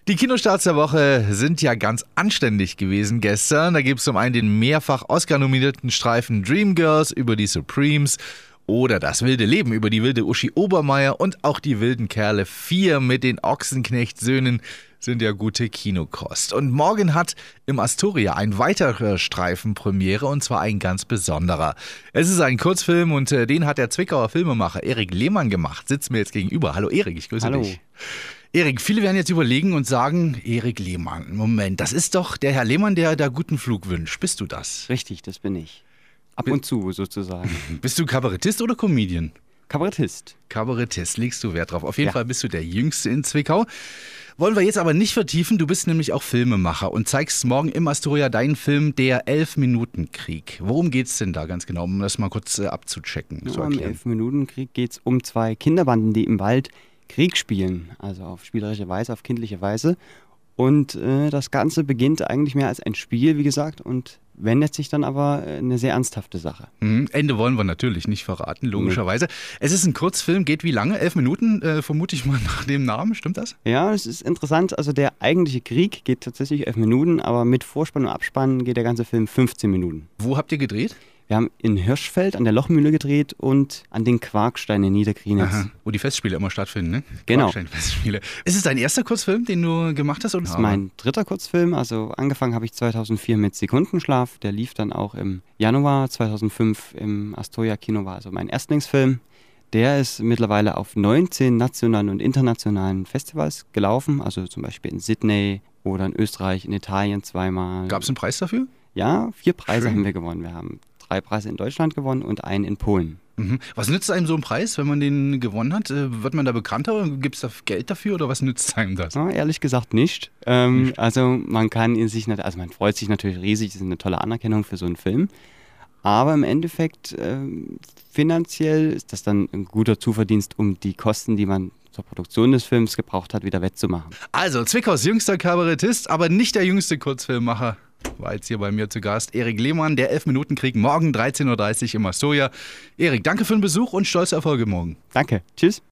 Die Kinostarts der Woche sind ja ganz anständig gewesen gestern. Da gibt es zum einen den mehrfach Oscar-nominierten Streifen Dreamgirls über die Supremes oder Das wilde Leben über die wilde Uschi Obermeier und auch Die wilden Kerle 4 mit den Ochsenknecht-Söhnen sind ja gute Kinokost. Und morgen hat im Astoria ein weiterer Streifen Premiere und zwar ein ganz besonderer. Es ist ein Kurzfilm und den hat der Zwickauer Filmemacher Erik Lehmann gemacht. Sitzt mir jetzt gegenüber. Hallo Erik, ich grüße dich. Erik, viele werden jetzt überlegen und sagen, Erik Lehmann, Moment, das ist doch der Herr Lehmann, der da guten Flug wünscht. Bist du das? Richtig, das bin ich. Ab und zu sozusagen. Bist du Kabarettist oder Comedian? Kabarettist. Kabarettist, legst du Wert drauf. Auf jeden Ja. Fall bist du der Jüngste in Zwickau. Wollen wir jetzt aber nicht vertiefen, du bist nämlich auch Filmemacher und zeigst morgen im Astoria deinen Film Der 11-Minuten-Krieg. Worum geht's denn da ganz genau, um das mal kurz abzuchecken? Ja, im 11-Minuten-Krieg geht es um zwei Kinderbanden, die im Wald Krieg spielen. Also auf spielerische Weise, auf kindliche Weise. Und das Ganze beginnt eigentlich mehr als ein Spiel, wie gesagt, und wendet sich dann aber eine sehr ernsthafte Sache. Ende wollen wir natürlich nicht verraten, logischerweise. Es ist ein Kurzfilm, geht wie lange? 11 Minuten, vermute ich mal nach dem Namen, stimmt das? Ja, es ist interessant. Also der eigentliche Krieg geht tatsächlich 11 Minuten, aber mit Vorspann und Abspann geht der ganze Film 15 Minuten. Wo habt ihr gedreht? Wir haben in Hirschfeld an der Lochmühle gedreht und an den Quarkstein in Niederkrienitz. Aha, wo die Festspiele immer stattfinden, ne? Genau. Festspiele. Ist es dein erster Kurzfilm, den du gemacht hast? Oder? Das ist mein dritter Kurzfilm. Also angefangen habe ich 2004 mit Sekundenschlaf. Der lief dann auch im Januar 2005 im Astoria Kino, war also mein Erstlingsfilm. Der ist mittlerweile auf 19 nationalen und internationalen Festivals gelaufen. Also zum Beispiel in Sydney oder in Österreich, in Italien zweimal. Gab es einen Preis dafür? Ja, 4 Preise Schön. haben wir gewonnen. Wir haben 3 Preise in Deutschland gewonnen und einen in Polen. Was nützt einem so ein Preis, wenn man den gewonnen hat? Wird man da bekannter? Gibt es da Geld dafür oder was nützt einem das? Ja, ehrlich gesagt nicht. Also man kann also man freut sich natürlich riesig, das ist eine tolle Anerkennung für so einen Film. Aber im Endeffekt finanziell ist das dann ein guter Zuverdienst, um die Kosten, die man zur Produktion des Films gebraucht hat, wieder wettzumachen. Also Zwickaus jüngster Kabarettist, aber nicht der jüngste Kurzfilmmacher. War jetzt hier bei mir zu Gast Erik Lehmann, der 11-Minuten-Krieg, morgen 13.30 Uhr im Astoria. Erik, danke für den Besuch und stolze Erfolge morgen. Danke, tschüss.